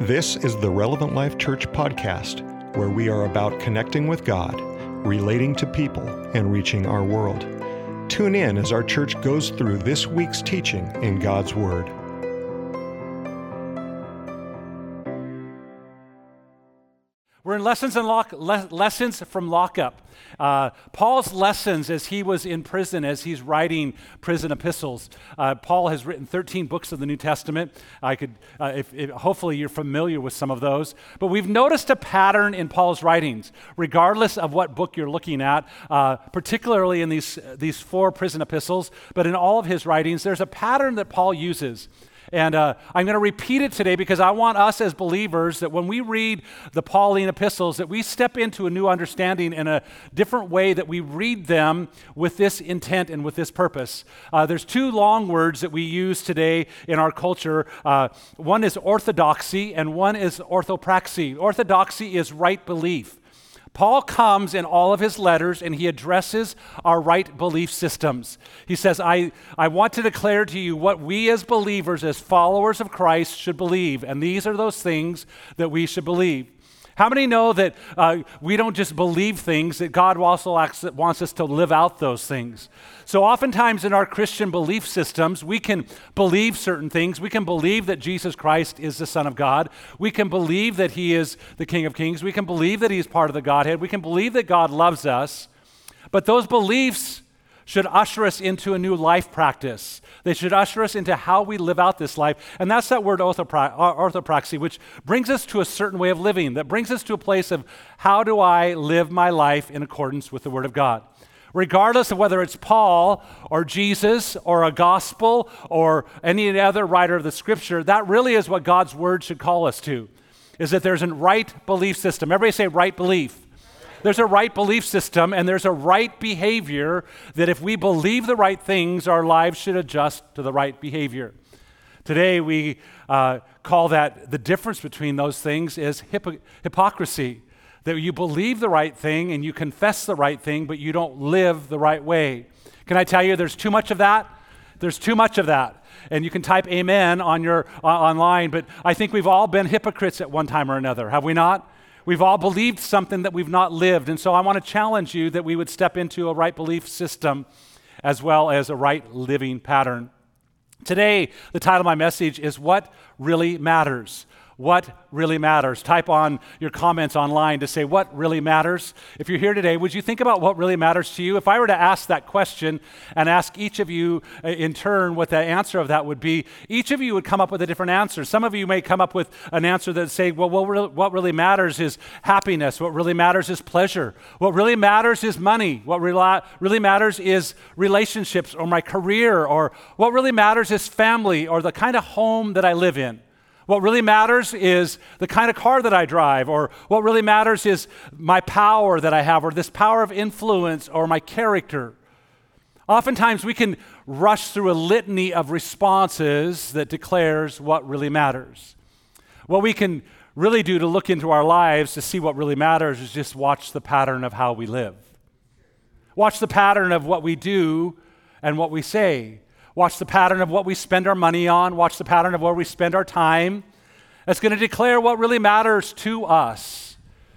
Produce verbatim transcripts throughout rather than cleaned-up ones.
This is the Relevant Life Church podcast, where we are about connecting with God, relating to people, and reaching our world. Tune in as our church goes through this week's teaching in God's Word. We're in lessons and lock, le- lessons from lockup. Uh, Paul's lessons as he was in prison, as he's writing prison epistles. Uh, Paul has written thirteen books of the New Testament. I could, uh, if, if, hopefully you're familiar with some of those. But we've noticed a pattern in Paul's writings, regardless of what book you're looking at, uh, particularly in these these four prison epistles. But in all of his writings, there's a pattern that Paul uses. And uh, I'm going to repeat it today because I want us as believers that when we read the Pauline epistles, that we step into a new understanding in a different way, that we read them with this intent and with this purpose. Uh, there's two long words that we use today in our culture. Uh, one is orthodoxy and one is orthopraxy. Orthodoxy is right belief. Paul comes in all of his letters and he addresses our right belief systems. He says, I, I want to declare to you what we as believers, as followers of Christ, should believe. And these are those things that we should believe. How many know that uh, we don't just believe things, that God also acts, wants us to live out those things? So oftentimes in our Christian belief systems, we can believe certain things. We can believe that Jesus Christ is the Son of God. We can believe that he is the King of Kings. We can believe that he is part of the Godhead. We can believe that God loves us. But those beliefs should usher us into a new life practice. They should usher us into how we live out this life. And that's that word orthopra- orthopraxy, which brings us to a certain way of living, that brings us to a place of how do I live my life in accordance with the Word of God. Regardless of whether it's Paul or Jesus or a gospel or any other writer of the Scripture, that really is what God's Word should call us to, is that there's a right belief system. Everybody say right belief. There's a right belief system and there's a right behavior that if we believe the right things, our lives should adjust to the right behavior. Today we uh, call that the difference between those things is hypo- hypocrisy, that you believe the right thing and you confess the right thing, but you don't live the right way. Can I tell you there's too much of that? There's too much of that. And you can type amen on your uh, online, but I think we've all been hypocrites at one time or another, have we not? We've all believed something that we've not lived. And so I want to challenge you that we would step into a right belief system as well as a right living pattern. Today, the title of my message is What Really Matters. What really matters? Type on your comments online to say what really matters. If you're here today, would you think about what really matters to you? If I were to ask that question and ask each of you in turn what the answer of that would be, each of you would come up with a different answer. Some of you may come up with an answer that say, well, what really, what really matters is happiness. What really matters is pleasure. What really matters is money. What re- really matters is relationships or my career, or what really matters is family or the kind of home that I live in. What really matters is the kind of car that I drive, or what really matters is my power that I have, or this power of influence, or my character. Oftentimes we can rush through a litany of responses that declares what really matters. What we can really do to look into our lives to see what really matters is just watch the pattern of how we live. Watch the pattern of what we do and what we say. Watch the pattern of what we spend our money on. Watch the pattern of where we spend our time. That's going to declare what really matters to us.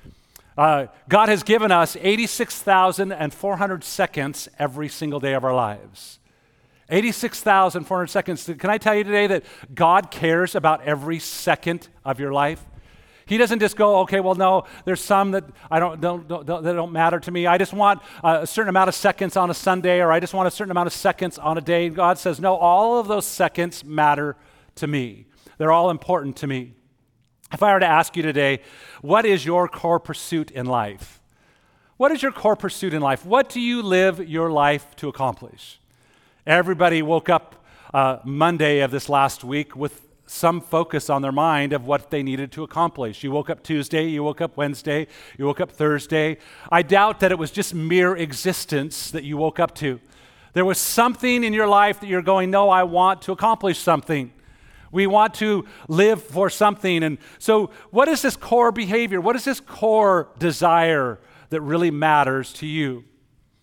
Uh, God has given us eighty-six thousand four hundred seconds every single day of our lives. eighty-six thousand four hundred seconds. Can I tell you today that God cares about every second of your life? He doesn't just go, okay, well, no, there's some that I don't, don't, don't, don't that don't matter to me. I just want a certain amount of seconds on a Sunday, or I just want a certain amount of seconds on a day. And God says, no, all of those seconds matter to me. They're all important to me. If I were to ask you today, what is your core pursuit in life? What is your core pursuit in life? What do you live your life to accomplish? Everybody woke up uh, Monday of this last week with some focus on their mind of what they needed to accomplish. You woke up Tuesday, you woke up Wednesday, you woke up Thursday. I doubt that it was just mere existence that you woke up to. There was something in your life that you're going, no, I want to accomplish something. We want to live for something. And so what is this core behavior? What is this core desire that really matters to you?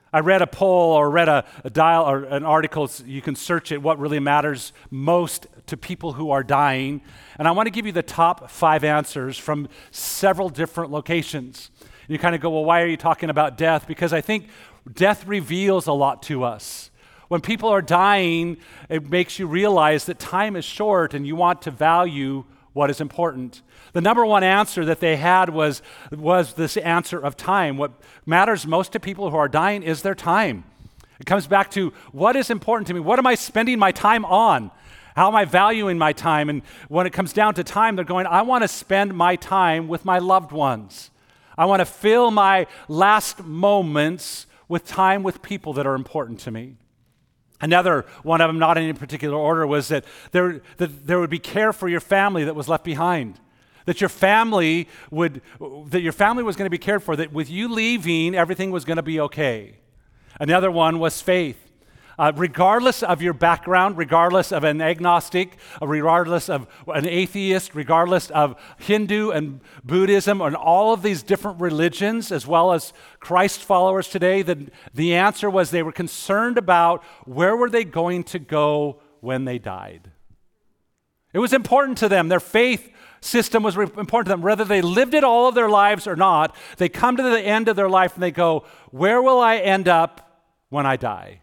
I read a poll or read a, a dial or an article, you can search it, what really matters most to people who are dying. And I want to give you the top five answers from several different locations. You kind of go, well, why are you talking about death? Because I think death reveals a lot to us. When people are dying, it makes you realize that time is short and you want to value what is important. The number one answer that they had was, was this answer of time. What matters most to people who are dying is their time. It comes back to what is important to me? What am I spending my time on? How am I valuing my time? And when it comes down to time, they're going, I want to spend my time with my loved ones. I want to fill my last moments with time with people that are important to me. Another one of them, not in any particular order, was that there, that there would be care for your family that was left behind. That your family would, that your family was going to be cared for, that with you leaving, everything was going to be okay. Another one was faith. Uh, regardless of your background, regardless of an agnostic, uh, regardless of an atheist, regardless of Hindu and Buddhism and all of these different religions, as well as Christ followers today, the, the answer was they were concerned about where were they going to go when they died. It was important to them. Their faith system was important to them. Whether they lived it all of their lives or not, they come to the end of their life and they go, where will I end up when I die?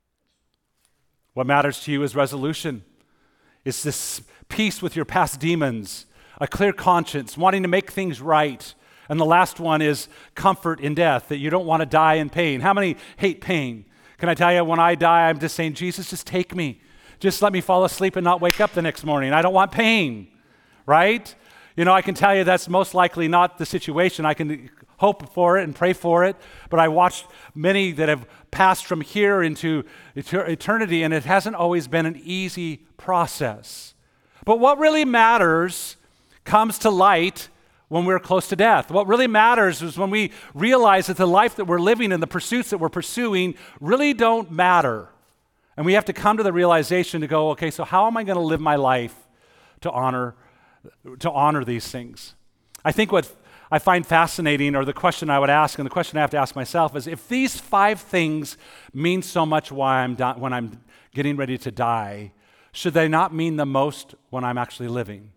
What matters to you is resolution. It's this peace with your past demons, a clear conscience, wanting to make things right. And the last one is comfort in death, that you don't want to die in pain. How many hate pain? Can I tell you, when I die, I'm just saying, Jesus, just take me. Just let me fall asleep and not wake up the next morning. I don't want pain, right? You know, I can tell you that's most likely not the situation. I can hope for it and pray for it, but I watched many that have passed from here into eternity, and it hasn't always been an easy process. But what really matters comes to light when we're close to death. What really matters is when we realize that the life that we're living and the pursuits that we're pursuing really don't matter. And we have to come to the realization to go, okay, so how am I going to live my life to honor, to honor these things? I think what I find fascinating, or the question I would ask, and the question I have to ask myself is, if these five things mean so much why I'm di- when I'm getting ready to die, should they not mean the most when I'm actually living?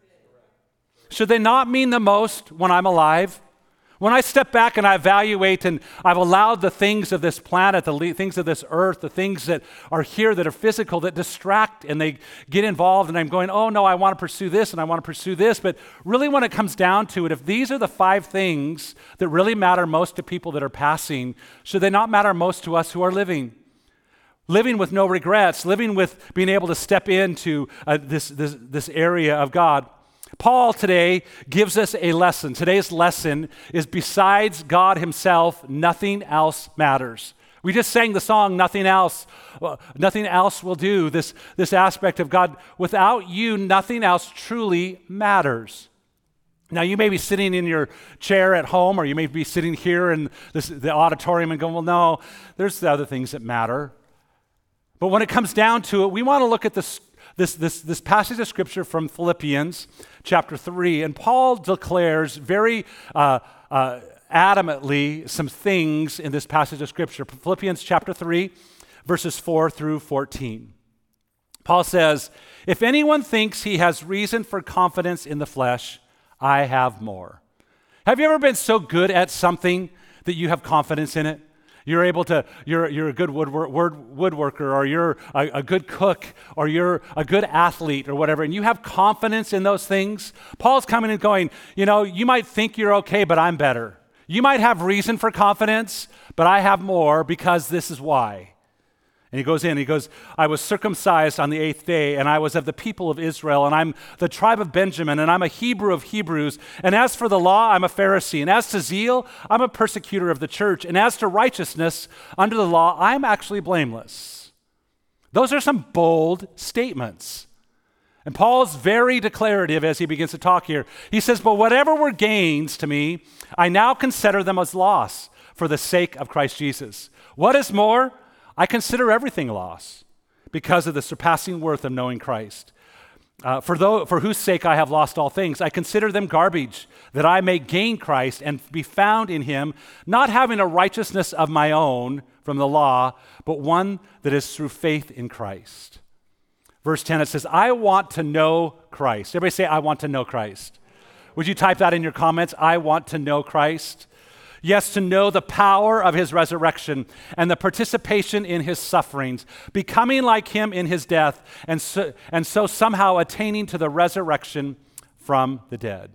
Should they not mean the most when I'm alive? When I step back and I evaluate and I've allowed the things of this planet, the le- things of this earth, the things that are here that are physical, that distract and they get involved, and I'm going, oh no, I want to pursue this and I want to pursue this. But really when it comes down to it, if these are the five things that really matter most to people that are passing, should they not matter most to us who are living? Living with no regrets, living with being able to step into uh, this, this, this area of God. Paul today gives us a lesson. Today's lesson is, besides God himself, nothing else matters. We just sang the song, Nothing Else, well, nothing else will do. This, this aspect of God, without you, nothing else truly matters. Now, you may be sitting in your chair at home, or you may be sitting here in this, the auditorium and going, well, no, there's the other things that matter. But when it comes down to it, we want to look at this This, this, this passage of Scripture from Philippians chapter three, and Paul declares very uh, uh, adamantly some things in this passage of Scripture. Philippians chapter three, verses four through fourteen. Paul says, if anyone thinks he has reason for confidence in the flesh, I have more. Have you ever been so good at something that you have confidence in it? You're able to, you're, you're a good woodwork, woodworker, or you're a, a good cook, or you're a good athlete, or whatever, and you have confidence in those things. Paul's coming and going, you know, you might think you're okay, but I'm better. You might have reason for confidence, but I have more, because this is why. And he goes in, he goes, I was circumcised on the eighth day, and I was of the people of Israel, and I'm the tribe of Benjamin, and I'm a Hebrew of Hebrews. And as for the law, I'm a Pharisee. And as to zeal, I'm a persecutor of the church. And as to righteousness under the law, I'm actually blameless. Those are some bold statements. And Paul's very declarative as he begins to talk here. He says, but whatever were gains to me, I now consider them as loss for the sake of Christ Jesus. What is more, I consider everything loss because of the surpassing worth of knowing Christ. Uh, for, though, for whose sake I have lost all things, I consider them garbage, that I may gain Christ and be found in him, not having a righteousness of my own from the law, but one that is through faith in Christ. Verse ten, it says, I want to know Christ. Everybody say, I want to know Christ. Would you type that in your comments? I want to know Christ. Yes, to know the power of his resurrection and the participation in his sufferings, becoming like him in his death, and so, and so somehow attaining to the resurrection from the dead.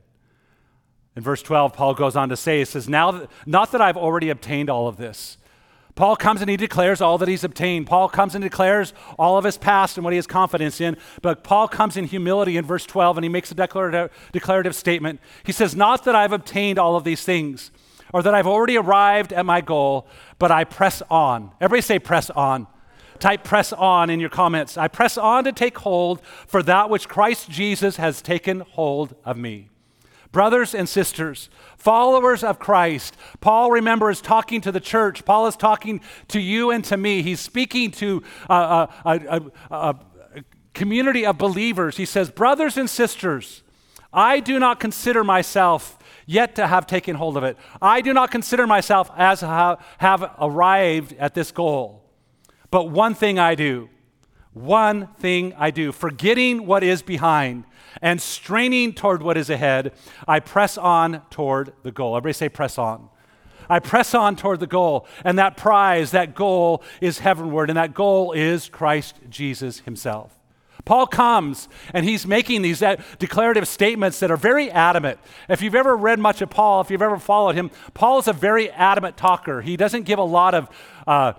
In verse twelve, Paul goes on to say, he says, now, that, not that I've already obtained all of this. Paul comes and he declares all that he's obtained. Paul comes and declares all of his past and what he has confidence in. But Paul comes in humility in verse twelve, and he makes a declarative, declarative statement. He says, not that I've obtained all of these things, or that I've already arrived at my goal, but I press on. Everybody say press on. Type press on in your comments. I press on to take hold for that which Christ Jesus has taken hold of me. Brothers and sisters, followers of Christ, Paul, remember, is talking to the church. Paul is talking to you and to me. He's speaking to a, a, a, a, a community of believers. He says, brothers and sisters, I do not consider myself yet to have taken hold of it. I do not consider myself as ha- have arrived at this goal. But one thing I do, one thing I do, forgetting what is behind and straining toward what is ahead, I press on toward the goal. Everybody say press on. I press on toward the goal, and that prize, that goal is heavenward, and that goal is Christ Jesus himself. Paul comes and he's making these declarative statements that are very adamant. If you've ever read much of Paul, if you've ever followed him, Paul is a very adamant talker. He doesn't give a lot of uh,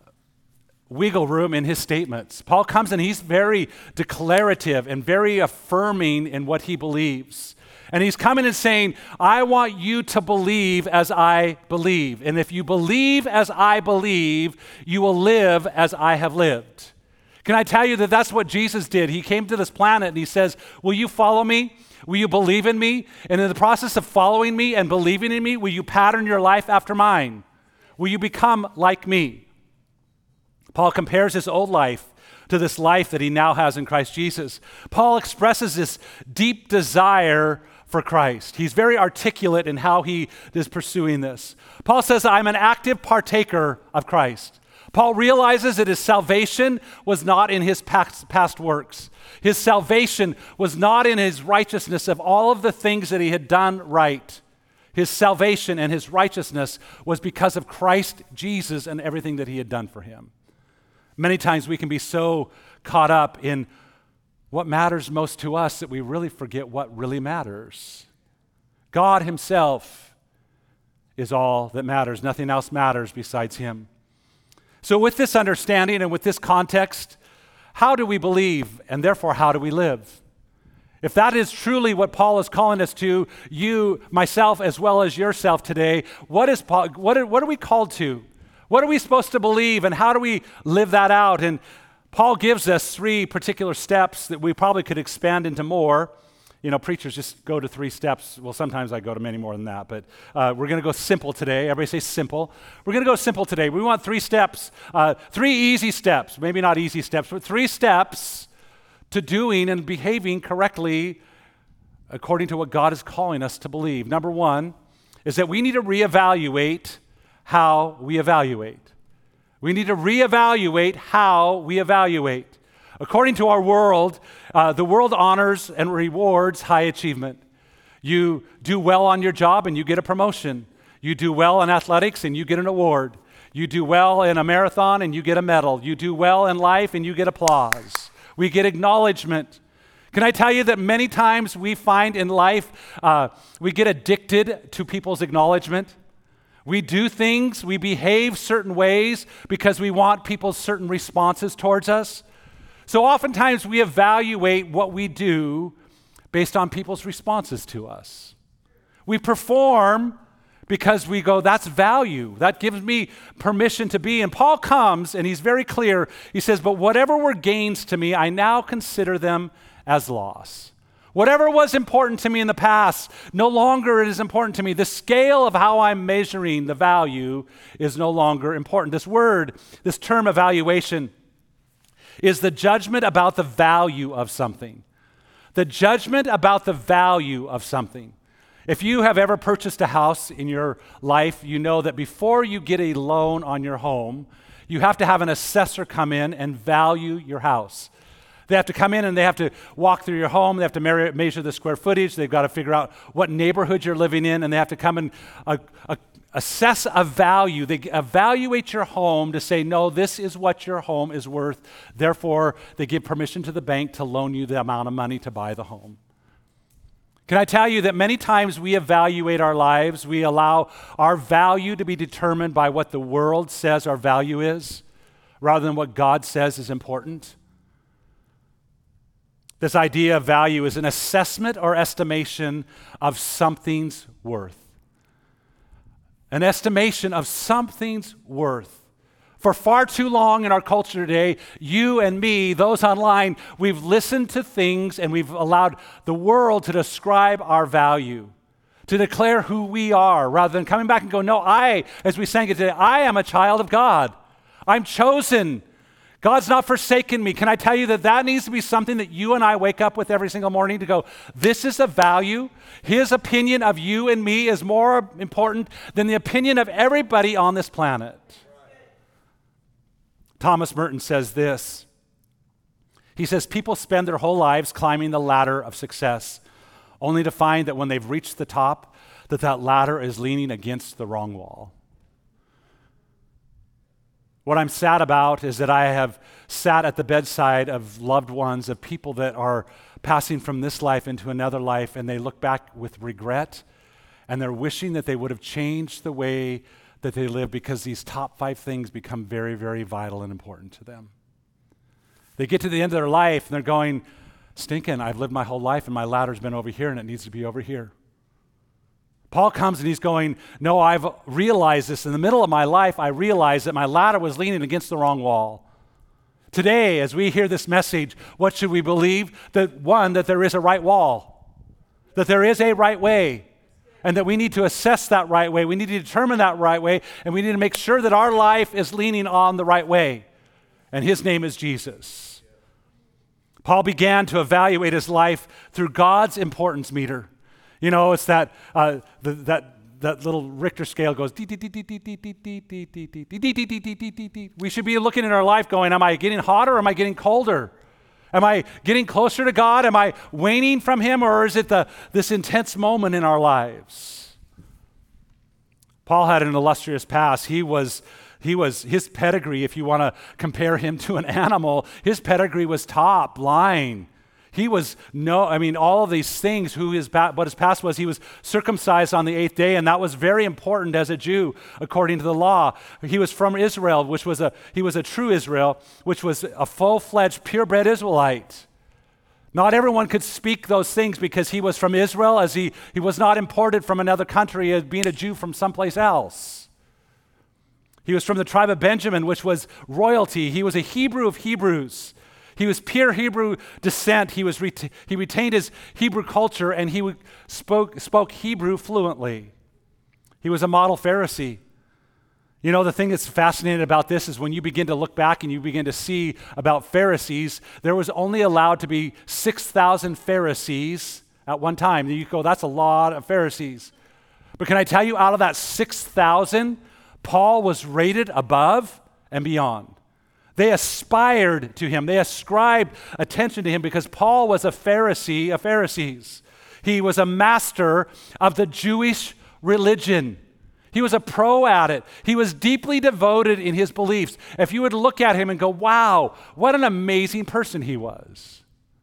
wiggle room in his statements. Paul comes and he's very declarative and very affirming in what he believes. And he's coming and saying, I want you to believe as I believe. And if you believe as I believe, you will live as I have lived. Can I tell you that that's what Jesus did? He came to this planet and he says, will you follow me? Will you believe in me? And in the process of following me and believing in me, will you pattern your life after mine? Will you become like me? Paul compares his old life to this life that he now has in Christ Jesus. Paul expresses this deep desire for Christ. He's very articulate in how he is pursuing this. Paul says, I'm an active partaker of Christ. Paul realizes that his salvation was not in his past, past works. His salvation was not in his righteousness of all of the things that he had done right. His salvation and his righteousness was because of Christ Jesus and everything that he had done for him. Many times we can be so caught up in what matters most to us that we really forget what really matters. God himself is all that matters. Nothing else matters besides him. So with this understanding and with this context, how do we believe, and therefore how do we live? If that is truly what Paul is calling us to, you, myself, as well as yourself today, what is Paul, what are, what are we called to? What are we supposed to believe, and how do we live that out? And Paul gives us three particular steps that we probably could expand into more. You know, preachers just go to three steps. Well, sometimes I go to many more than that, but uh, we're going to go simple today. Everybody say simple. We're going to go simple today. We want three steps, uh, three easy steps, maybe not easy steps, but three steps to doing and behaving correctly according to what God is calling us to believe. Number one is that we need to reevaluate how we evaluate. We need to reevaluate how we evaluate. According to our world, uh, the world honors and rewards high achievement. You do well on your job and you get a promotion. You do well in athletics and you get an award. You do well in a marathon and you get a medal. You do well in life and you get applause. We get acknowledgement. Can I tell you that many times we find in life, uh, we get addicted to people's acknowledgement? We do things, we behave certain ways because we want people's certain responses towards us. So oftentimes we evaluate what we do based on people's responses to us. We perform because we go, that's value. That gives me permission to be. And Paul comes and he's very clear. He says, but whatever were gains to me, I now consider them as loss. Whatever was important to me in the past, no longer it is important to me. The scale of how I'm measuring the value is no longer important. This word, this term evaluation, is the judgment about the value of something. The judgment about the value of something. If you have ever purchased a house in your life, you know that before you get a loan on your home, you have to have an assessor come in and value your house. They have to come in and they have to walk through your home. They have to measure, measure the square footage. They've got to figure out what neighborhood you're living in, and they have to come and uh, uh, assess a value. They evaluate your home to say, no, this is what your home is worth. Therefore, they give permission to the bank to loan you the amount of money to buy the home. Can I tell you that many times we evaluate our lives, we allow our value to be determined by what the world says our value is, rather than what God says is important? This idea of value is an assessment or estimation of something's worth. An estimation of something's worth. For far too long in our culture today, you and me, those online, we've listened to things and we've allowed the world to describe our value, to declare who we are, rather than coming back and go, no, I, as we sang it today, I am a child of God. I'm chosen. God's not forsaken me. Can I tell you that that needs to be something that you and I wake up with every single morning to go, this is a value. His opinion of you and me is more important than the opinion of everybody on this planet. Thomas Merton says this. He says, people spend their whole lives climbing the ladder of success, only to find that when they've reached the top, that that ladder is leaning against the wrong wall. What I'm sad about is that I have sat at the bedside of loved ones, of people that are passing from this life into another life, and they look back with regret, and they're wishing that they would have changed the way that they live, because these top five things become very, very vital and important to them. They get to the end of their life, and they're going, stinking, I've lived my whole life, and my ladder's been over here, and it needs to be over here. Paul comes and he's going, no, I've realized this. In the middle of my life, I realized that my ladder was leaning against the wrong wall. Today, as we hear this message, what should we believe? That one, that there is a right wall, that there is a right way, and that we need to assess that right way. We need to determine that right way, and we need to make sure that our life is leaning on the right way. And his name is Jesus. Paul began to evaluate his life through God's importance meter. You know, it's that uh, the, that that little Richter scale goes. We should be looking at our life going, am I getting hotter or am I getting colder? Am I getting closer to God? Am I waning from him, or is it the this intense moment in our lives? Paul had an illustrious past. He was He was, his pedigree, if you want to compare him to an animal, his pedigree was top line. He was no, I mean, all of these things, who his, what his past was, he was circumcised on the eighth day, and that was very important as a Jew, according to the law. He was from Israel, which was a, he was a true Israel, which was a full-fledged, purebred Israelite. Not everyone could speak those things because he was from Israel, as he, he was not imported from another country as being a Jew from someplace else. He was from the tribe of Benjamin, which was royalty. He was a Hebrew of Hebrews. He was pure Hebrew descent. He was ret- he retained his Hebrew culture, and he w- spoke spoke Hebrew fluently. He was a model Pharisee. You know, the thing that's fascinating about this is when you begin to look back and you begin to see about Pharisees, there was only allowed to be six thousand Pharisees at one time. You go, that's a lot of Pharisees. But can I tell you, out of that six thousand, Paul was rated above and beyond. They aspired to him. They ascribed attention to him because Paul was a Pharisee of Pharisees. He was a master of the Jewish religion. He was a pro at it. He was deeply devoted in his beliefs. If you would look at him and go, wow, what an amazing person he was.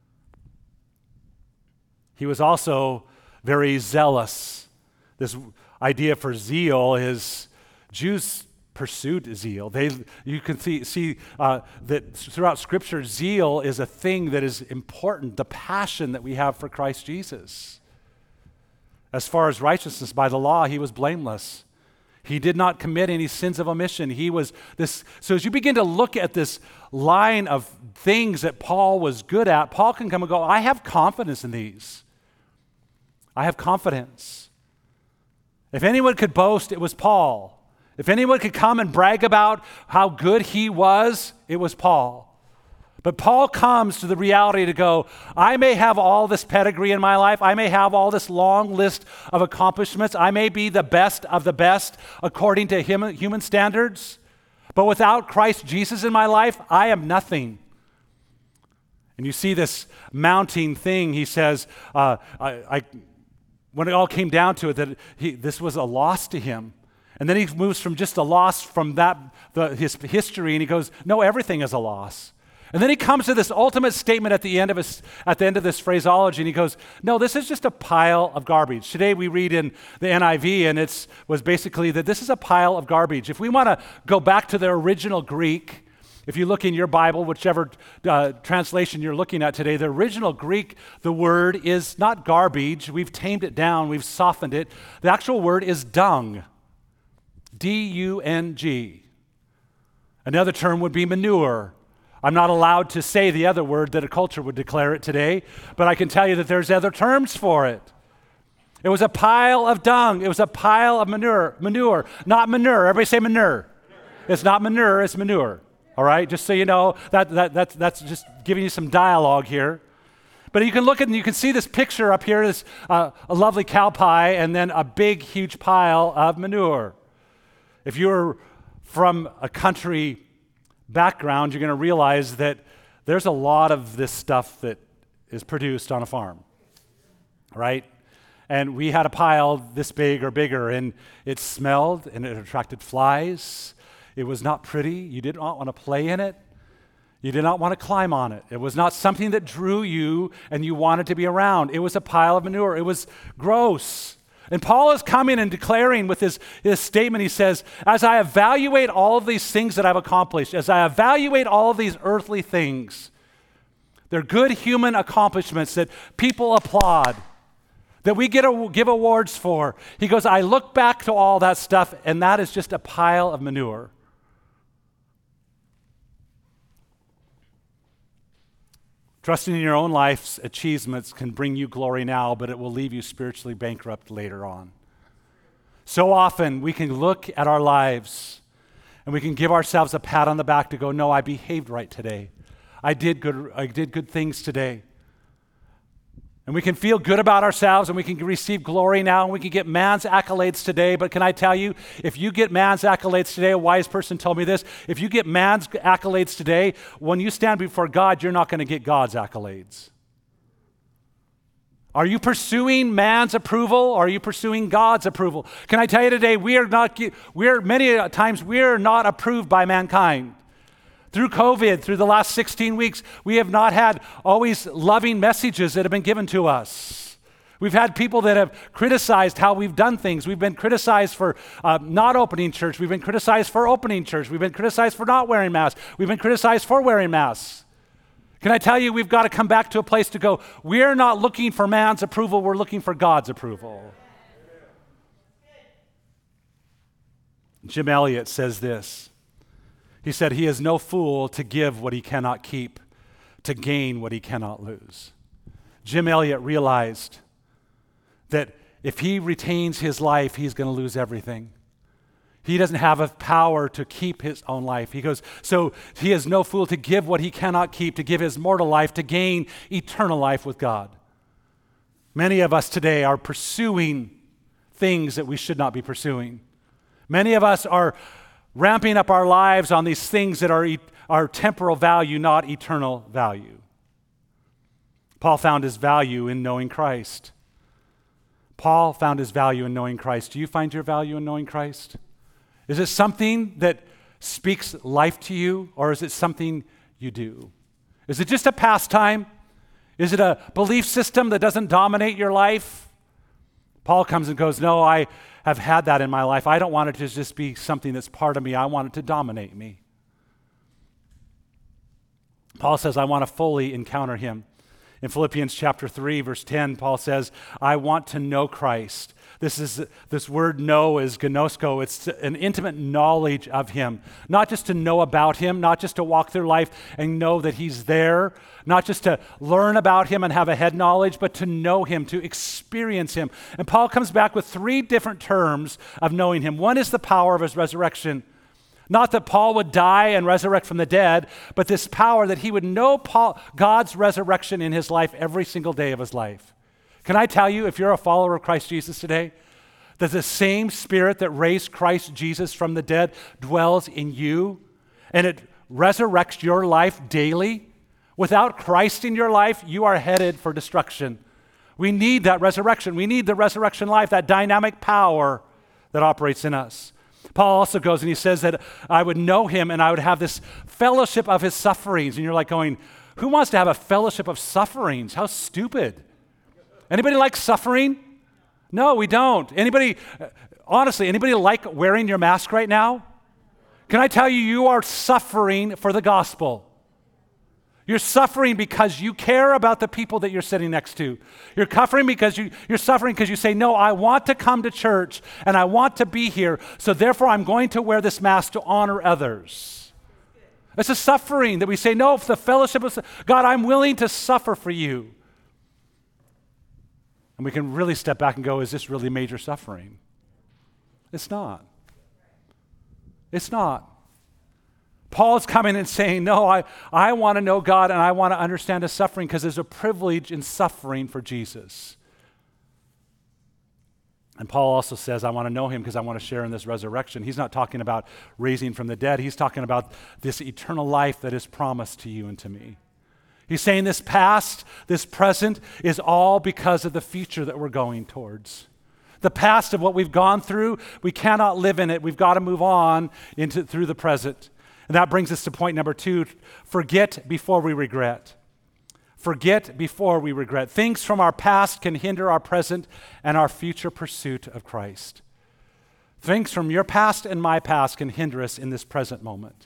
He was also very zealous. This idea for zeal is Jews pursued zeal. They, you can see, see uh, that throughout Scripture, zeal is a thing that is important, the passion that we have for Christ Jesus. As far as righteousness by the law, he was blameless. He did not commit any sins of omission. He was this. So as you begin to look at this line of things that Paul was good at, Paul can come and go, I have confidence in these. I have confidence. If anyone could boast, it was Paul. If anyone could come and brag about how good he was, it was Paul. But Paul comes to the reality to go, I may have all this pedigree in my life. I may have all this long list of accomplishments. I may be the best of the best according to hum- human standards. But without Christ Jesus in my life, I am nothing. And you see this mounting thing. He says, uh, I, I, when it all came down to it, that he, this was a loss to him. And then he moves from just a loss from that the, his history, and he goes, no, everything is a loss. And then he comes to this ultimate statement at the end of his, at the end of this phraseology, and he goes, no, this is just a pile of garbage. Today we read in the N I V, and it was basically that this is a pile of garbage. If we want to go back to the original Greek, if you look in your Bible, whichever uh, translation you're looking at today, the original Greek, the word is not garbage. We've tamed it down. We've softened it. The actual word is dung, D U N G. Another term would be manure. I'm not allowed to say the other word that a culture would declare it today, but I can tell you that there's other terms for it. It was a pile of dung. It was a pile of manure. Manure, not manure. Everybody say manure. Manure. It's not manure, it's manure. All right, just so you know, that, that, that, that's just giving you some dialogue here. But you can look at and you can see this picture up here, this uh, a lovely cow pie, and then a big, huge pile of manure. If you're from a country background, you're going to realize that there's a lot of this stuff that is produced on a farm, right? And we had a pile this big or bigger, and it smelled and it attracted flies. It was not pretty. You did not want to play in it. You did not want to climb on it. It was not something that drew you and you wanted to be around. It was a pile of manure. It was gross. And Paul is coming and declaring with his, his statement, he says, as I evaluate all of these things that I've accomplished, as I evaluate all of these earthly things, they're good human accomplishments that people applaud, that we get a, give awards for. He goes, I look back to all that stuff, and that is just a pile of manure. Trusting in your own life's achievements can bring you glory now, but it will leave you spiritually bankrupt later on. So often we can look at our lives and we can give ourselves a pat on the back to go, no, I behaved right today. I did good, I did good things today. And we can feel good about ourselves and we can receive glory now and we can get man's accolades today. But can I tell you, if you get man's accolades today, a wise person told me this, if you get man's accolades today, when you stand before God, you're not going to get God's accolades. Are you pursuing man's approval or are you pursuing God's approval? Can I tell you today, we are not, we are many times we are not approved by mankind. Through COVID, through the last sixteen weeks, we have not had always loving messages that have been given to us. We've had people that have criticized how we've done things. We've been criticized for uh, not opening church. We've been criticized for opening church. We've been criticized for not wearing masks. We've been criticized for wearing masks. Can I tell you, we've got to come back to a place to go, we're not looking for man's approval, we're looking for God's approval. Jim Elliot says this. He said, he is no fool to give what he cannot keep, to gain what he cannot lose. Jim Elliot realized that if he retains his life, he's going to lose everything. He doesn't have a power to keep his own life. He goes, so he is no fool to give what he cannot keep, to give his mortal life, to gain eternal life with God. Many of us today are pursuing things that we should not be pursuing. Many of us are ramping up our lives on these things that are, e- are temporal value, not eternal value. Paul found his value in knowing Christ. Paul found his value in knowing Christ. Do you find your value in knowing Christ? Is it something that speaks life to you, or is it something you do? Is it just a pastime? Is it a belief system that doesn't dominate your life? Paul comes and goes, no, I have had that in my life. I don't want it to just be something that's part of me. I want it to dominate me. Paul says, I want to fully encounter him. In Philippians chapter three, verse ten, Paul says, I want to know Christ. This is this word know is gnosko. It's an intimate knowledge of him. Not just to know about him, not just to walk through life and know that he's there, not just to learn about him and have a head knowledge, but to know him, to experience him. And Paul comes back with three different terms of knowing him. One is the power of his resurrection. Not that Paul would die and resurrect from the dead, but this power that he would know Paul, God's resurrection in his life every single day of his life. Can I tell you, if you're a follower of Christ Jesus today, that the same Spirit that raised Christ Jesus from the dead dwells in you, and it resurrects your life daily? Without Christ in your life, you are headed for destruction. We need that resurrection. We need the resurrection life, that dynamic power that operates in us. Paul also goes and he says that I would know him and I would have this fellowship of his sufferings. And you're like going, who wants to have a fellowship of sufferings? How stupid. Anybody like suffering? No, we don't. Anybody, honestly, anybody like wearing your mask right now? Can I tell you, you are suffering for the gospel. You're suffering because you care about the people that you're sitting next to. You're suffering because you, you're suffering because you say, no, I want to come to church and I want to be here, so therefore I'm going to wear this mask to honor others. It's a suffering that we say, no, for the fellowship of God, I'm willing to suffer for you. And we can really step back and go, is this really major suffering? It's not. It's not. Paul's coming and saying, no, I, I want to know God and I want to understand his suffering because there's a privilege in suffering for Jesus. And Paul also says, I want to know him because I want to share in this resurrection. He's not talking about raising from the dead. He's talking about this eternal life that is promised to you and to me. He's saying this past, this present is all because of the future that we're going towards. The past of what we've gone through, we cannot live in it. We've got to move on into through the present. And that brings us to point number two, forget before we regret. Forget before we regret. Things from our past can hinder our present and our future pursuit of Christ. Things from your past and my past can hinder us in this present moment.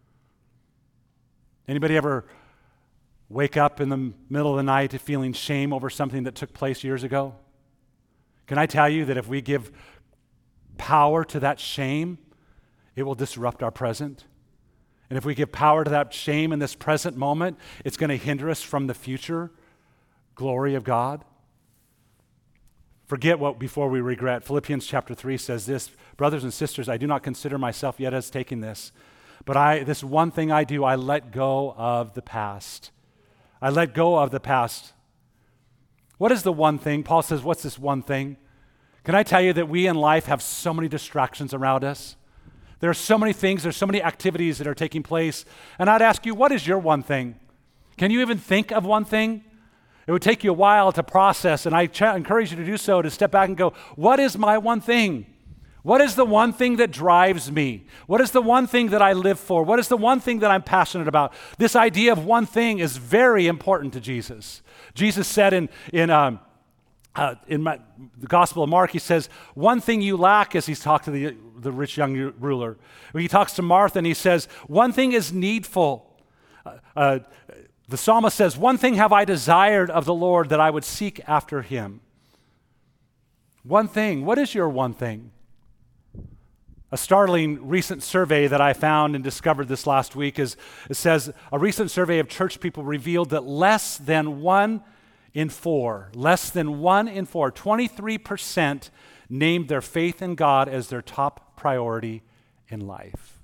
Anybody ever wake up in the middle of the night feeling shame over something that took place years ago? Can I tell you that if we give power to that shame, it will disrupt our present? And if we give power to that shame in this present moment, it's going to hinder us from the future glory of God. Forget what before we regret. Philippians chapter three says this, brothers and sisters, I do not consider myself yet as taking this, but I this one thing I do, I let go of the past. I let go of the past. What is the one thing? Paul says, what's this one thing? Can I tell you that we in life have so many distractions around us? There are so many things, there's so many activities that are taking place. And I'd ask you, what is your one thing? Can you even think of one thing? It would take you a while to process, and I ch- encourage you to do so, to step back and go, what is my one thing? What is the one thing that drives me? What is the one thing that I live for? What is the one thing that I'm passionate about? This idea of one thing is very important to Jesus. Jesus said in, in um, Uh, in my, the Gospel of Mark, he says, one thing you lack, as he's talked to the, the rich young ruler. He talks to Martha and he says, one thing is needful. Uh, uh, the psalmist says, one thing have I desired of the Lord, that I would seek after him. One thing. What is your one thing? A startling recent survey that I found and discovered this last week is, it says, a recent survey of church people revealed that less than one in four, less than one in four, twenty-three percent named their faith in God as their top priority in life.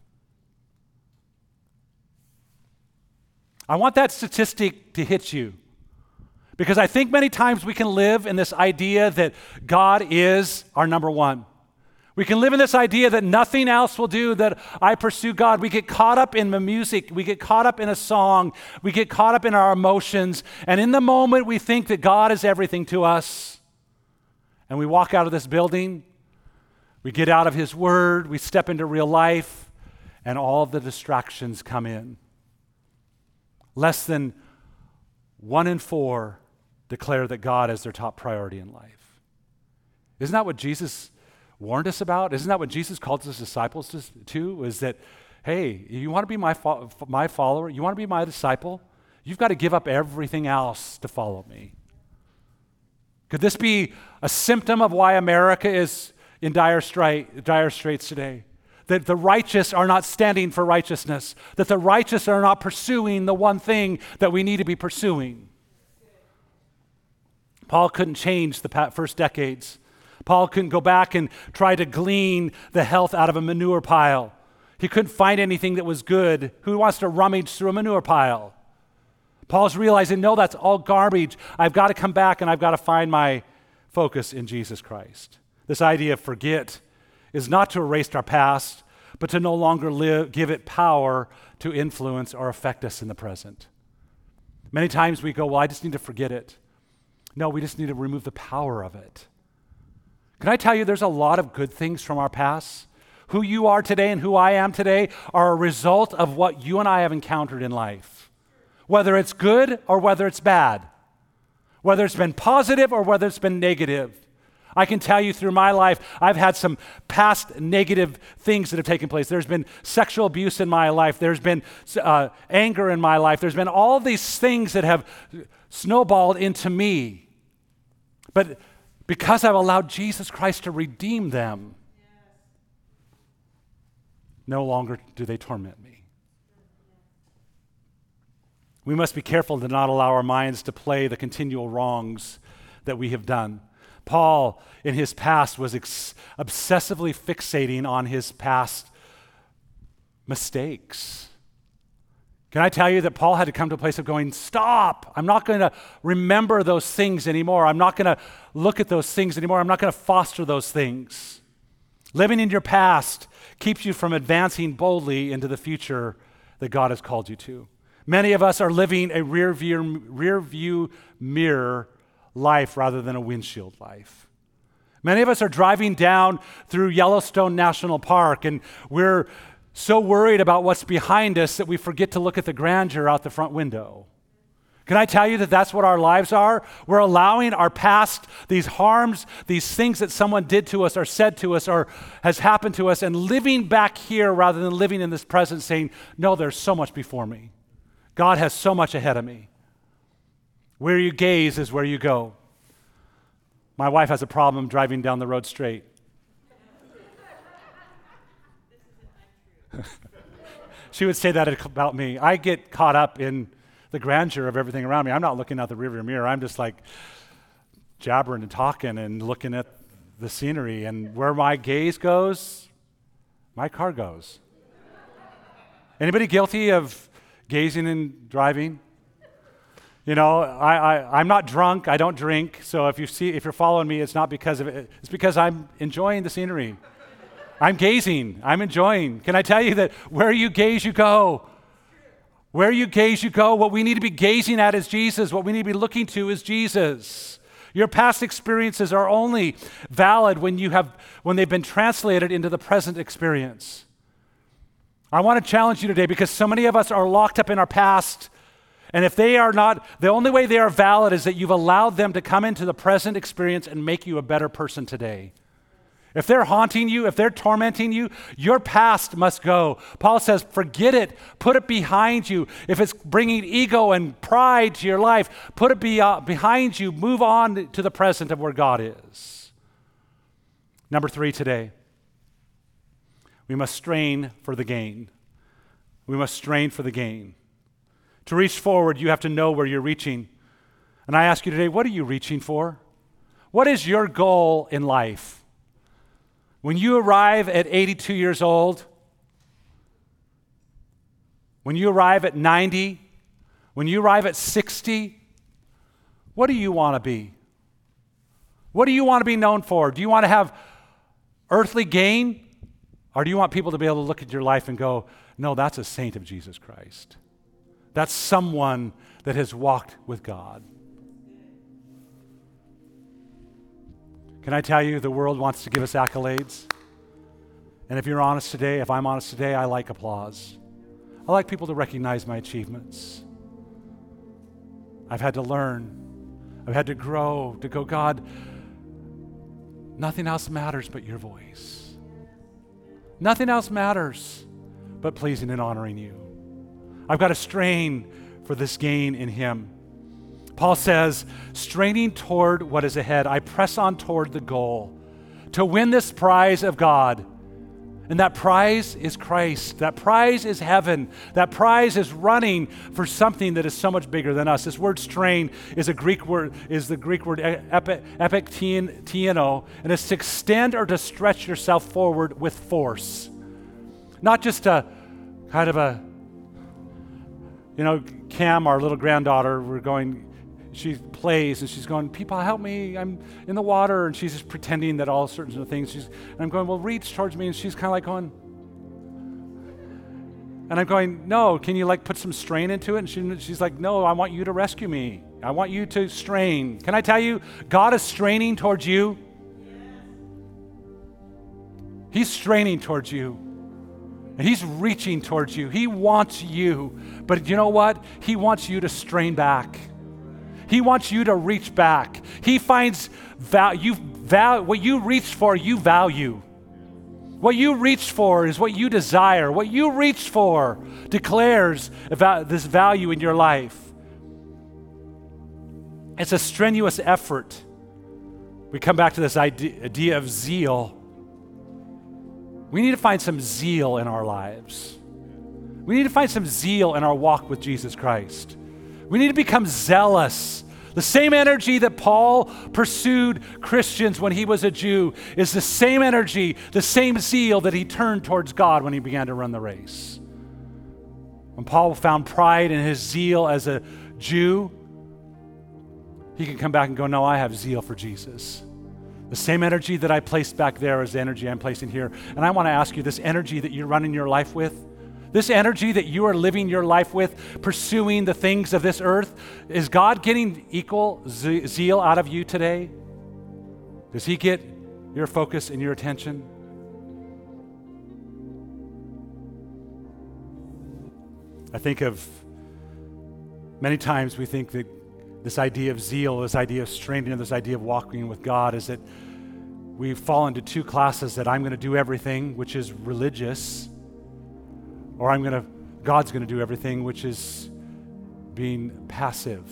I want that statistic to hit you, because I think many times we can live in this idea that God is our number one. We can live in this idea that nothing else will do, that I pursue God. We get caught up in the music. We get caught up in a song. We get caught up in our emotions. And in the moment, we think that God is everything to us. And we walk out of this building. We get out of his word. We step into real life. And all of the distractions come in. Less than one in four declare that God is their top priority in life. Isn't that what Jesus warned us about? Isn't that what Jesus called his disciples to, to? Is that, hey, you want to be my, fo- my follower? You want to be my disciple? You've got to give up everything else to follow me. Could this be a symptom of why America is in dire, strait, dire straits today? That the righteous are not standing for righteousness, that the righteous are not pursuing the one thing that we need to be pursuing. Paul couldn't change the first decades. Paul couldn't go back and try to glean the health out of a manure pile. He couldn't find anything that was good. Who wants to rummage through a manure pile? Paul's realizing, no, that's all garbage. I've got to come back and I've got to find my focus in Jesus Christ. This idea of forget is not to erase our past, but to no longer live, give it power to influence or affect us in the present. Many times we go, well, I just need to forget it. No, we just need to remove the power of it. Can I tell you, there's a lot of good things from our past. Who you are today and who I am today are a result of what you and I have encountered in life. Whether it's good or whether it's bad. Whether it's been positive or whether it's been negative. I can tell you through my life, I've had some past negative things that have taken place. There's been sexual abuse in my life. There's been uh, anger in my life. There's been all these things that have snowballed into me. But because I've allowed Jesus Christ to redeem them, no longer do they torment me. We must be careful to not allow our minds to play the continual wrongs that we have done. Paul, in his past, was ex- obsessively fixating on his past mistakes. Can I tell you that Paul had to come to a place of going, stop! I'm not going to remember those things anymore. I'm not going to look at those things anymore. I'm not going to foster those things. Living in your past keeps you from advancing boldly into the future that God has called you to. Many of us are living a rear view, rear view mirror life rather than a windshield life. Many of us are driving down through Yellowstone National Park, and we're so worried about what's behind us that we forget to look at the grandeur out the front window. Can I tell you that that's what our lives are? We're allowing our past, these harms, these things that someone did to us or said to us or has happened to us, and living back here rather than living in this present saying, no, there's so much before me. God has so much ahead of me. Where you gaze is where you go. My wife has a problem driving down the road straight. She would say that about me. I get caught up in the grandeur of everything around me. I'm not looking out the rearview mirror. I'm just like jabbering and talking and looking at the scenery. And where my gaze goes, my car goes. Anybody guilty of gazing and driving? You know, I, I, I'm not drunk. I don't drink. So if you see, if you're following me, it's not because of it. It's because I'm enjoying the scenery. I'm gazing. I'm enjoying. Can I tell you that where you gaze, you go? Where you gaze, you go. What we need to be gazing at is Jesus. What we need to be looking to is Jesus. Your past experiences are only valid when you have, when they've been translated into the present experience. I want to challenge you today because so many of us are locked up in our past. And if they are not, the only way they are valid is that you've allowed them to come into the present experience and make you a better person today. If they're haunting you, if they're tormenting you, your past must go. Paul says, forget it. Put it behind you. If it's bringing ego and pride to your life, put it be, uh, behind you. Move on to the present of where God is. Number three today, we must strain for the gain. We must strain for the gain. To reach forward, you have to know where you're reaching. And I ask you today, what are you reaching for? What is your goal in life? When you arrive at eighty-two years old, when you arrive at ninety, when you arrive at sixty, what do you want to be? What do you want to be known for? Do you want to have earthly gain? Or do you want people to be able to look at your life and go, no, that's a saint of Jesus Christ. That's someone that has walked with God. Can I tell you, the world wants to give us accolades. And if you're honest today, if I'm honest today, I like applause. I like people to recognize my achievements. I've had to learn. I've had to grow, to go, God, nothing else matters but your voice. Nothing else matters but pleasing and honoring you. I've got to strain for this gain in him. Paul says, straining toward what is ahead, I press on toward the goal to win this prize of God. And that prize is Christ. That prize is heaven. That prize is running for something that is so much bigger than us. This word strain is a Greek word, is the Greek word epiktiano, and it's to extend or to stretch yourself forward with force. Not just a kind of a, you know, Cam, our little granddaughter, we're going, she plays and she's going, people help me, I'm in the water, and she's just pretending that all certain things, she's, and I'm going, well, reach towards me, and she's kind of like going, and I'm going, no, can you like put some strain into it? And she, she's like, no, I want you to rescue me. I want you to strain. Can I tell you, God is straining towards you. He's straining towards you. And he's reaching towards you. He wants you. But you know what? He wants you to strain back. He wants you to reach back. He finds value, val- what you reach for, you value. What you reach for is what you desire. What you reach for declares about this value in your life. It's a strenuous effort. We come back to this idea, idea of zeal. We need to find some zeal in our lives. We need to find some zeal in our walk with Jesus Christ. We need to become zealous. The same energy that Paul pursued Christians when he was a Jew is the same energy, the same zeal that he turned towards God when he began to run the race. When Paul found pride in his zeal as a Jew, he can come back and go, no, I have zeal for Jesus. The same energy that I placed back there is the energy I'm placing here. And I want to ask you, this energy that you're running your life with, this energy that you are living your life with, pursuing the things of this earth, is God getting equal ze- zeal out of you today? Does he get your focus and your attention? I think of many times we think that this idea of zeal, this idea of straining, this idea of walking with God is that we fall into two classes, that I'm going to do everything, which is religious, or I'm going to, God's going to do everything, which is being passive.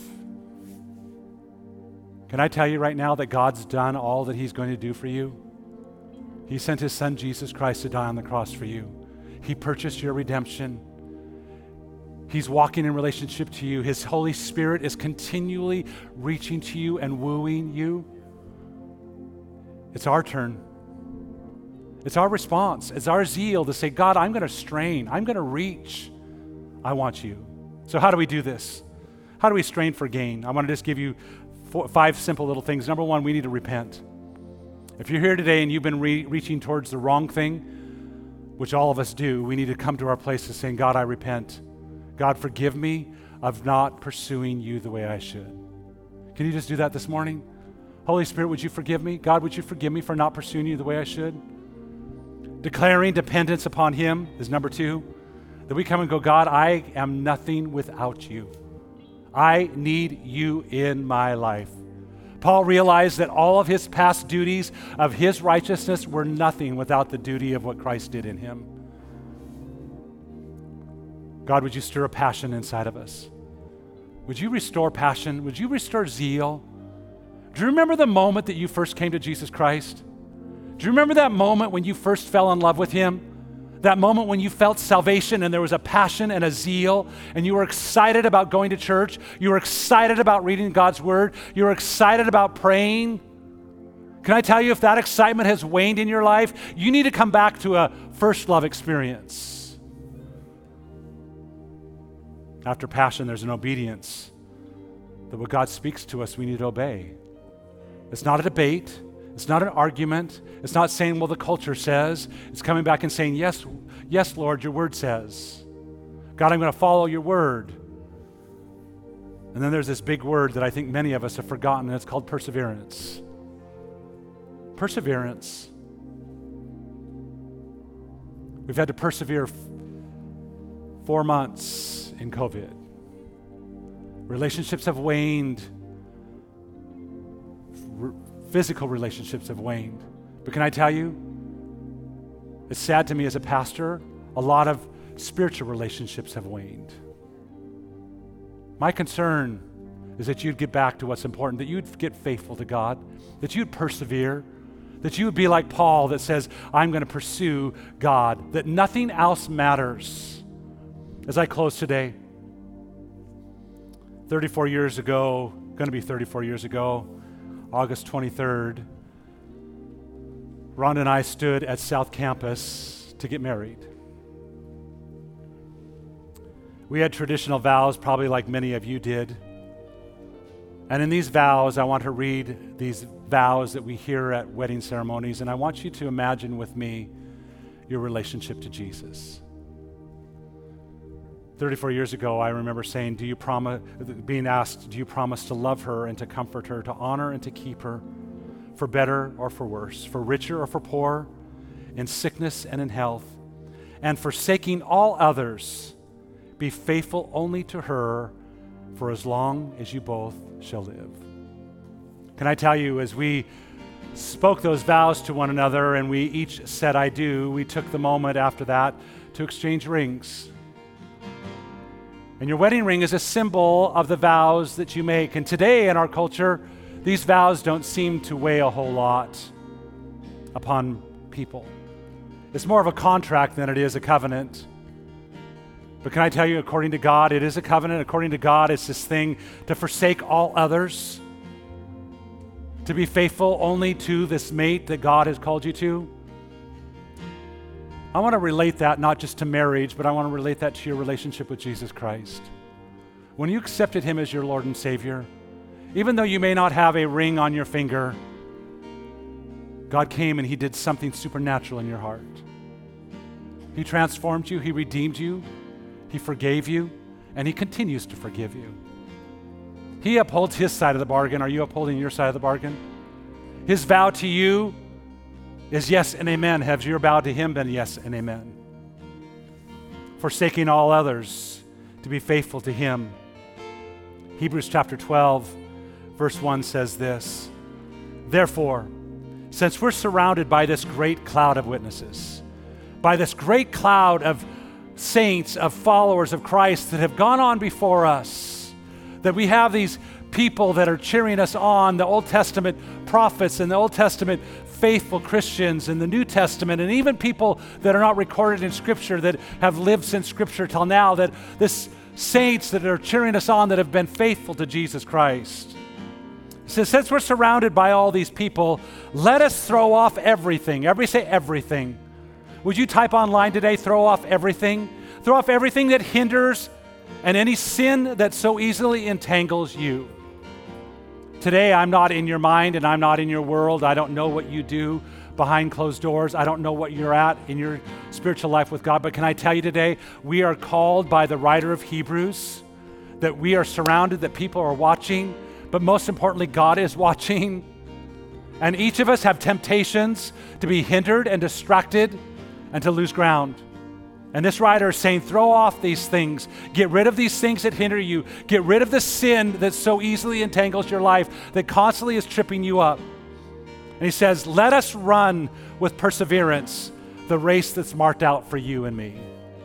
Can I tell you right now that God's done all that he's going to do for you? He sent his son, Jesus Christ, to die on the cross for you. He purchased your redemption. He's walking in relationship to you. His Holy Spirit is continually reaching to you and wooing you. It's our turn. It's our response. It's our zeal to say, God, I'm going to strain. I'm going to reach. I want you. So how do we do this? How do we strain for gain? I want to just give you four, five simple little things. Number one, we need to repent. If you're here today and you've been re- reaching towards the wrong thing, which all of us do, we need to come to our place of saying, God, I repent. God, forgive me of not pursuing you the way I should. Can you just do that this morning? Holy Spirit, would you forgive me? God, would you forgive me for not pursuing you the way I should? Declaring dependence upon him is number two. That we come and go, God, I am nothing without you. I need you in my life. Paul realized that all of his past duties of his righteousness were nothing without the duty of what Christ did in him. God, would you stir a passion inside of us? Would you restore passion? Would you restore zeal? Do you remember the moment that you first came to Jesus Christ? Do you remember that moment when you first fell in love with him? That moment when you felt salvation and there was a passion and a zeal and you were excited about going to church. You were excited about reading God's word. You were excited about praying. Can I tell you, if that excitement has waned in your life, you need to come back to a first love experience. After passion, there's an obedience. That what God speaks to us, we need to obey. It's not a debate. It's not an argument. It's not saying, well, the culture says. It's coming back and saying, yes, yes, Lord, your word says. God, I'm going to follow your word. And then there's this big word that I think many of us have forgotten, and it's called perseverance. Perseverance. We've had to persevere f- four months in COVID. Relationships have waned. R- physical relationships have waned. But can I tell you, it's sad to me as a pastor, a lot of spiritual relationships have waned. My concern is that you'd get back to what's important, that you'd get faithful to God, that you'd persevere, that you would be like Paul that says, I'm going to pursue God, that nothing else matters. As I close today, thirty-four years ago, going to be thirty-four years ago, August twenty-third, Rhonda and I stood at South Campus to get married. We had traditional vows, probably like many of you did. And in these vows, I want to read these vows that we hear at wedding ceremonies, and I want you to imagine with me your relationship to Jesus. thirty-four years ago, I remember saying, do you promise, being asked, do you promise to love her and to comfort her, to honor and to keep her, for better or for worse, for richer or for poor, in sickness and in health, and forsaking all others, be faithful only to her for as long as you both shall live. Can I tell you, as we spoke those vows to one another and we each said, I do, we took the moment after that to exchange rings. And your wedding ring is a symbol of the vows that you make. And today in our culture, these vows don't seem to weigh a whole lot upon people. It's more of a contract than it is a covenant. But can I tell you, according to God, it is a covenant. According to God, it's this thing to forsake all others, to be faithful only to this mate that God has called you to. I want to relate that not just to marriage, but I want to relate that to your relationship with Jesus Christ. When you accepted him as your Lord and Savior, even though you may not have a ring on your finger, God came and he did something supernatural in your heart. He transformed you, he redeemed you, he forgave you, and he continues to forgive you. He upholds his side of the bargain. Are you upholding your side of the bargain? His vow to you is yes and amen. Has your vow to him been yes and amen? Forsaking all others to be faithful to him. Hebrews chapter twelve, verse one says this, therefore, since we're surrounded by this great cloud of witnesses, by this great cloud of saints, of followers of Christ that have gone on before us, that we have these people that are cheering us on, the Old Testament prophets and the Old Testament faithful Christians and the New Testament, and even people that are not recorded in Scripture that have lived since Scripture till now, that this saints that are cheering us on that have been faithful to Jesus Christ. He says, since we're surrounded by all these people, let us throw off everything. Everybody say everything. Would you type online today, throw off everything? Throw off everything that hinders and any sin that so easily entangles you. Today, I'm not in your mind and I'm not in your world. I don't know what you do behind closed doors. I don't know what you're at in your spiritual life with God. But can I tell you today, we are called by the writer of Hebrews that we are surrounded, that people are watching, but most importantly, God is watching. And each of us have temptations to be hindered and distracted and to lose ground. And this writer is saying, throw off these things. Get rid of these things that hinder you. Get rid of the sin that so easily entangles your life, that constantly is tripping you up. And he says, let us run with perseverance the race that's marked out for you and me.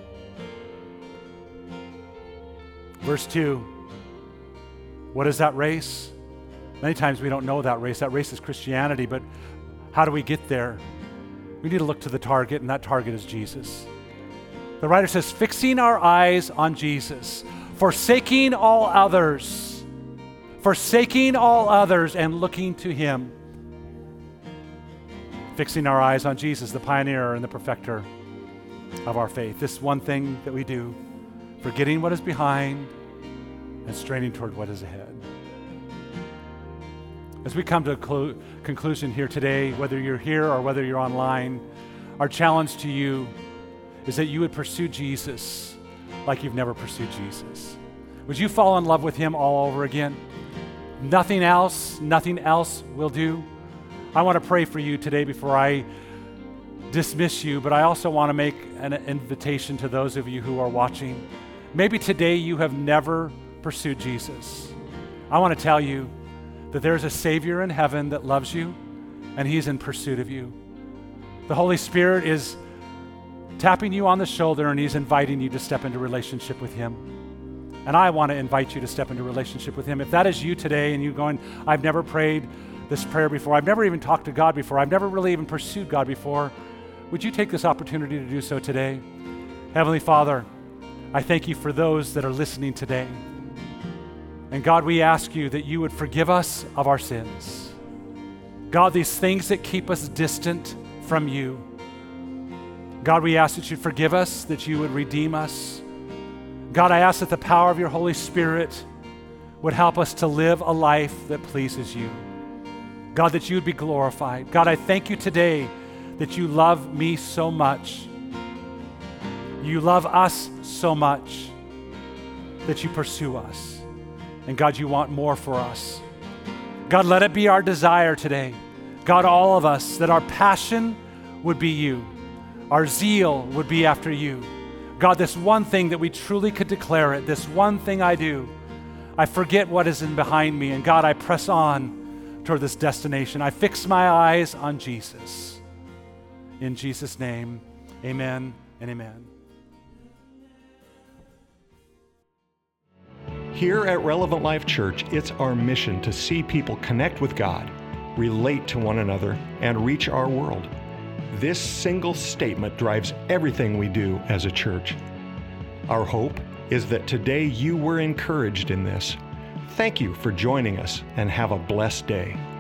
Verse two, what is that race? Many times we don't know that race. That race is Christianity, but how do we get there? We need to look to the target, and that target is Jesus. The writer says, fixing our eyes on Jesus, forsaking all others, forsaking all others and looking to him. Fixing our eyes on Jesus, the pioneer and the perfecter of our faith. This one thing that we do, forgetting what is behind and straining toward what is ahead. As we come to a clo- conclusion here today, whether you're here or whether you're online, our challenge to you is that you would pursue Jesus like you've never pursued Jesus. Would you fall in love with him all over again? Nothing else, nothing else will do. I want to pray for you today before I dismiss you, but I also want to make an invitation to those of you who are watching. Maybe today you have never pursued Jesus. I want to tell you that there's a Savior in heaven that loves you, and he's in pursuit of you. The Holy Spirit is tapping you on the shoulder, and he's inviting you to step into relationship with him. And I want to invite you to step into relationship with him. If that is you today and you're going, I've never prayed this prayer before, I've never even talked to God before, I've never really even pursued God before, would you take this opportunity to do so today? Heavenly Father, I thank you for those that are listening today. And God, we ask you that you would forgive us of our sins. God, these things that keep us distant from you. God, we ask that you'd forgive us, that you would redeem us. God, I ask that the power of your Holy Spirit would help us to live a life that pleases you. God, that you would be glorified. God, I thank you today that you love me so much. You love us so much that you pursue us. And God, you want more for us. God, let it be our desire today, God, all of us, that our passion would be you. Our zeal would be after you. God, this one thing that we truly could declare it, this one thing I do, I forget what is in behind me, and God, I press on toward this destination. I fix my eyes on Jesus. In Jesus' name, amen and amen. Here at Relevant Life Church, it's our mission to see people connect with God, relate to one another, and reach our world. This single statement drives everything we do as a church. Our hope is that today you were encouraged in this. Thank you for joining us, and have a blessed day.